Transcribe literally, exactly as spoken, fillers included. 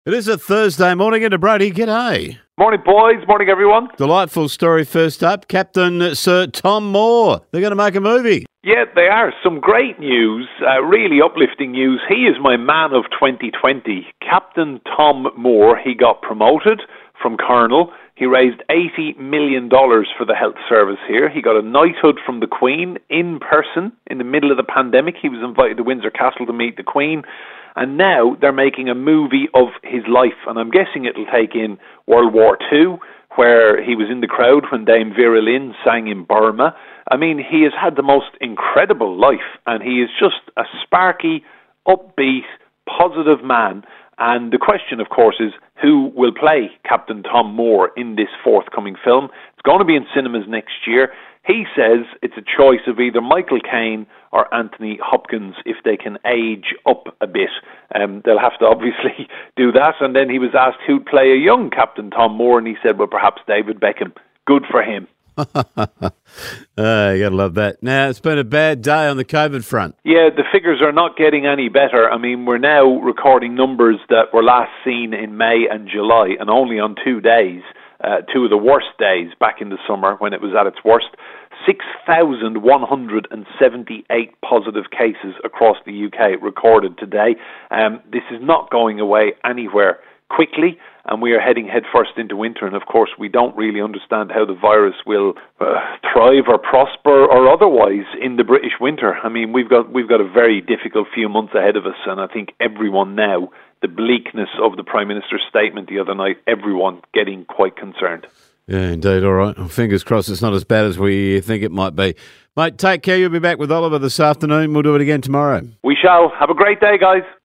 It is a Thursday morning into Brady. G'day. Morning, boys. Morning, everyone. Delightful story first up. Captain Sir Tom Moore. They're going to make a movie. Yeah, they are. Some great news, uh, really uplifting news. He is my man of twenty twenty. Captain Tom Moore, he got promoted from Colonel. He raised eighty million dollars for the health service here. He got a knighthood from the Queen in person in the middle of the pandemic. He was invited to Windsor Castle to meet the Queen. And now they're making a movie of his life. And I'm guessing it'll take in World War Two, where he was in the crowd when Dame Vera Lynn sang in Burma. I mean, he has had the most incredible life. And he is just a sparky, upbeat, positive man. And the question, of course, is who will play Captain Tom Moore in this forthcoming film? It's going to be in cinemas next year. He says it's a choice of either Michael Caine or Anthony Hopkins if they can age up a bit. Um, they'll have to obviously do that. And then he was asked who'd play a young Captain Tom Moore, and he said, well, perhaps David Beckham. Good for him. uh, you got to love that. Now, it's been a bad day on the COVID front. Yeah, the figures are not getting any better. I mean, we're now recording numbers that were last seen in May and July, and only on two days, uh, two of the worst days back in the summer when it was at its worst. six thousand one hundred seventy-eight positive cases across the U K recorded today. Um, this is not going away anywhere quickly, and we are heading headfirst into winter, and of course we don't really understand how the virus will uh, thrive or prosper or otherwise in the British winter. I mean, we've got we've got a very difficult few months ahead of us, and I think everyone now, the bleakness of the Prime Minister's statement the other night, everyone getting quite concerned. Yeah, indeed. All right. Well, fingers crossed it's not as bad as we think it might be. Mate, take care. You'll be back with Oliver this afternoon. We'll do it again tomorrow. We shall. Have a great day, guys.